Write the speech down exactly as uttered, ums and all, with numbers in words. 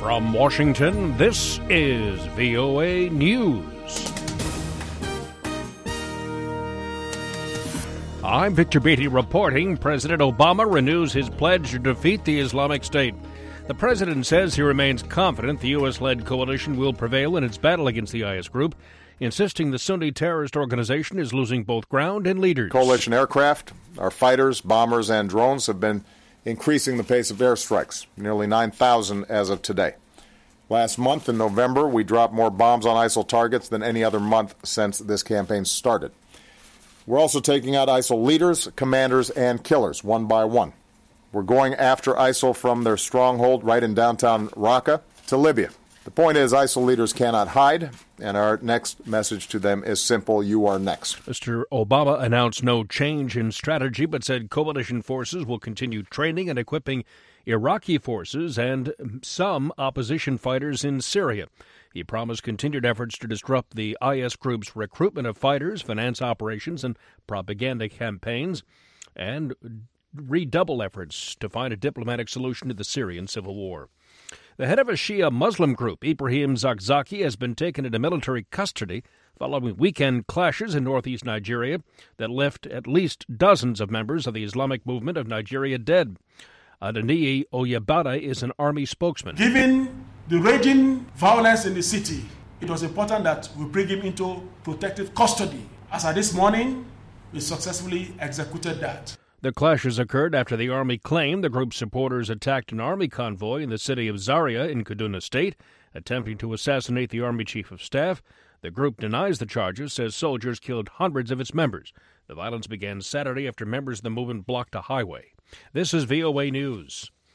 From Washington, this is V O A News. I'm Victor Beatty reporting. President Obama renews his pledge to defeat the Islamic State. The president says he remains confident the U S-led coalition will prevail in its battle against the I S group, insisting the Sunni terrorist organization is losing both ground and leaders. Coalition aircraft, our fighters, bombers, and drones have been increasing the pace of airstrikes, nearly nine thousand as of today. Last month in November, we dropped more bombs on ISIL targets than any other month since this campaign started. We're also taking out ISIL leaders, commanders, and killers one by one. We're going after ISIL from their stronghold right in downtown Raqqa to Libya. The point is, ISIL leaders cannot hide, and our next message to them is simple: you are next. Mister Obama announced no change in strategy, but said coalition forces will continue training and equipping Iraqi forces and some opposition fighters in Syria. He promised continued efforts to disrupt the I S group's recruitment of fighters, finance operations, and propaganda campaigns, and redouble efforts to find a diplomatic solution to the Syrian civil war. The head of a Shia Muslim group, Ibrahim Zakzaki, has been taken into military custody following weekend clashes in northeast Nigeria that left at least dozens of members of the Islamic movement of Nigeria dead. Adeniyi Oyebada is an army spokesman. Given the raging violence in the city, it was important that we bring him into protective custody. As of this morning, we successfully executed that. The clashes occurred after the Army claimed the group's supporters attacked an Army convoy in the city of Zaria in Kaduna State, attempting to assassinate the Army Chief of Staff. The group denies the charges, says soldiers killed hundreds of its members. The violence began Saturday after members of the movement blocked a highway. This is V O A News.